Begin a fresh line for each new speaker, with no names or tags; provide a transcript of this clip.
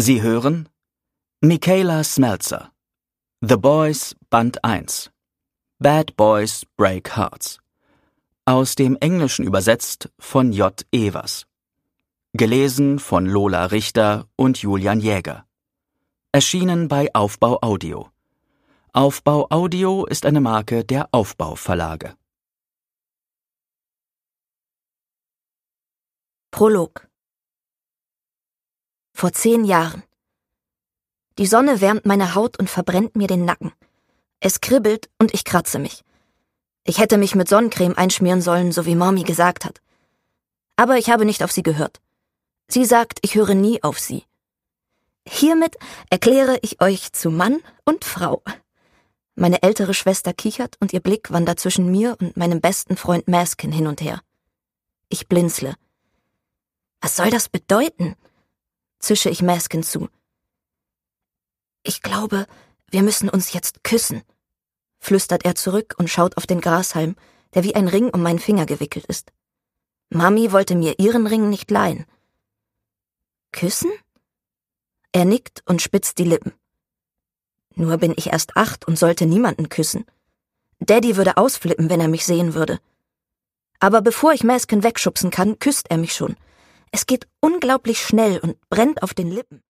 Sie hören Michaela Smeltzer, The Boys Band 1, Bad Boys Break Hearts, aus dem Englischen übersetzt von J. Evers, gelesen von Lola Richter und Julian Jäger, erschienen bei Aufbau Audio. Aufbau Audio ist eine Marke der Aufbau Verlage.
Prolog. Vor 10 Jahren. Die Sonne wärmt meine Haut und verbrennt mir den Nacken. Es kribbelt und ich kratze mich. Ich hätte mich mit Sonnencreme einschmieren sollen, so wie Mami gesagt hat. Aber ich habe nicht auf sie gehört. Sie sagt, ich höre nie auf sie. Hiermit erkläre ich euch zu Mann und Frau. Meine ältere Schwester kichert und ihr Blick wandert zwischen mir und meinem besten Freund Maskin hin und her. Ich blinzle. Was soll das bedeuten? Zische ich Maskin zu. Ich glaube, wir müssen uns jetzt küssen, flüstert er zurück und schaut auf den Grashalm, der wie ein Ring um meinen Finger gewickelt ist. Mami wollte mir ihren Ring nicht leihen. Küssen? Er nickt und spitzt die Lippen. Nur bin ich erst 8 und sollte niemanden küssen. Daddy würde ausflippen, wenn er mich sehen würde. Aber bevor ich Maskin wegschubsen kann, küsst er mich schon. Es geht unglaublich schnell und brennt auf den Lippen.